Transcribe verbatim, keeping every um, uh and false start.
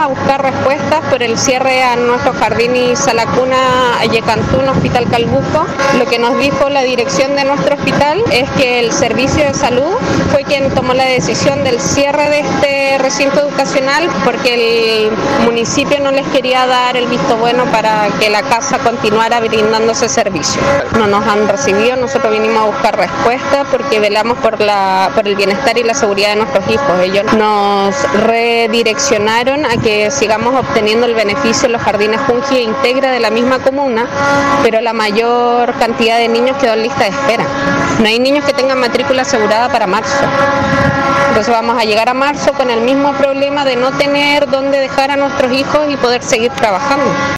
a buscar respuestas por el cierre a nuestro jardín y sala cuna Ayecantún, Hospital Calbuco. Lo que nos dijo la dirección de nuestro hospital es que el servicio de salud fue quien tomó la decisión del cierre de este recinto educacional porque el municipio no les quería dar el visto bueno para que la casa continuara brindando ese servicio. No nos han recibido, nosotros vinimos a buscar respuestas porque velamos por, la, por el bienestar y la seguridad de nuestros hijos. Ellos nos redireccionaron a que sigamos obteniendo el beneficio en los jardines Junji e Integra de la misma comuna, pero la mayor cantidad de niños quedó en lista de espera. No hay niños que tengan matrícula asegurada para marzo. Entonces vamos a llegar a marzo con el mismo problema de no tener dónde dejar a nuestros hijos y poder seguir trabajando.